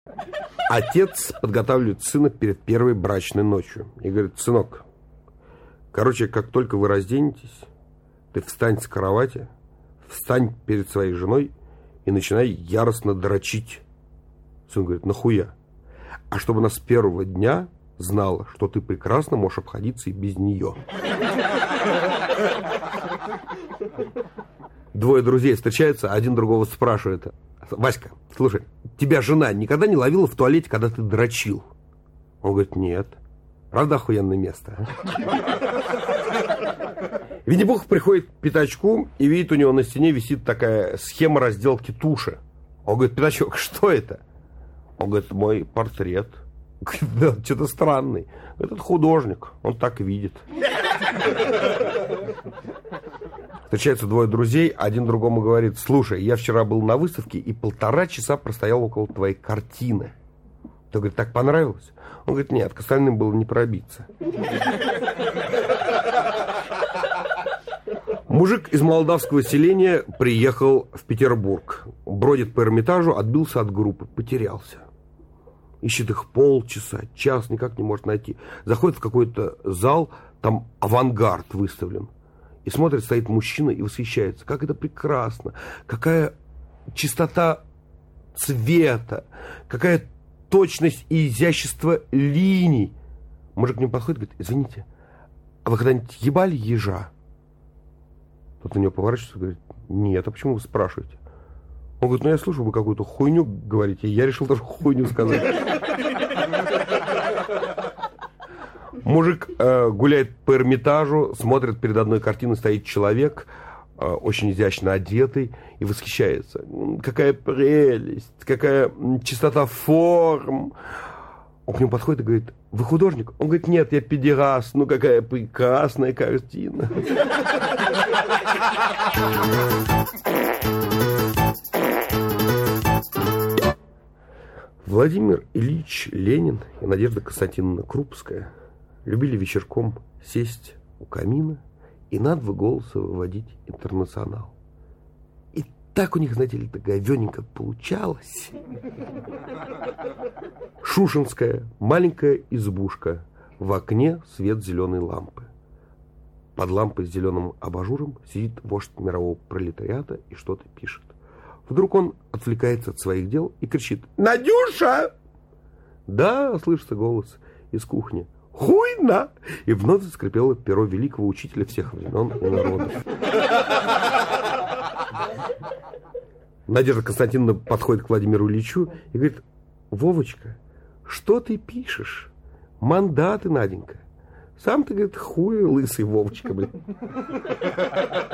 Отец подготавливает сына перед первой брачной ночью. И говорит: сынок, короче, как только вы разденетесь, ты встань с кровати, встань перед своей женой и начинай яростно дрочить. Сын говорит: нахуя? А чтобы она с первого дня знала, что ты прекрасно можешь обходиться и без нее. Двое друзей встречаются, один другого спрашивает: Васька, слушай, тебя жена никогда не ловила в туалете, когда ты дрочил? Он говорит: нет. Правда охуенное место? Винни-Пух приходит к Пятачку и видит, у него на стене висит такая схема разделки туши. Он говорит: Пятачок, что это? Он говорит: мой портрет. Говорит: да, что-то странный. Этот художник, он так видит. Встречаются двое друзей, один другому говорит: слушай, я вчера был на выставке и 1,5 часа простоял около твоей картины. Тот говорит: так понравилось? Он говорит: нет, к остальным было не пробиться. Мужик из молдавского селения приехал в Петербург. Бродит по Эрмитажу, отбился от группы, потерялся. Ищет их полчаса, час, никак не может найти. Заходит в какой-то зал, там авангард выставлен. И смотрит, стоит мужчина и восхищается. Как это прекрасно, какая чистота цвета, какая точность и изящество линий. Мужик к нему подходит и говорит: извините, а вы когда-нибудь ебали ежа? Тот на него поворачивается и говорит: нет, а почему вы спрашиваете? Он говорит: ну я слышу, вы какую-то хуйню говорите, и я решил тоже хуйню сказать. Мужик гуляет по Эрмитажу, смотрит, перед одной картиной стоит человек, очень изящно одетый, и восхищается. Какая прелесть, какая чистота форм. Он к нему подходит и говорит: вы художник? Он говорит: нет, я педерас. Ну какая прекрасная картина. Владимир Ильич Ленин и Надежда Константиновна Крупская любили вечерком сесть у камина и на 2 голоса выводить «Интернационал». И так у них, знаете ли, говёненько получалось. Шушинская маленькая избушка, в окне свет зеленой лампы. Под лампой с зеленым абажуром сидит вождь мирового пролетариата и что-то пишет. Вдруг он отвлекается от своих дел и кричит: «Надюша!» Да, слышится голос из кухни: «Хуйна!» И вновь заскрипело перо великого учителя всех времен и народов. Надежда Константиновна подходит к Владимиру Ильичу и говорит: «Вовочка, что ты пишешь? Мандаты, Наденька. Сам ты, говорит, хуй лысый, Вовочка, блин».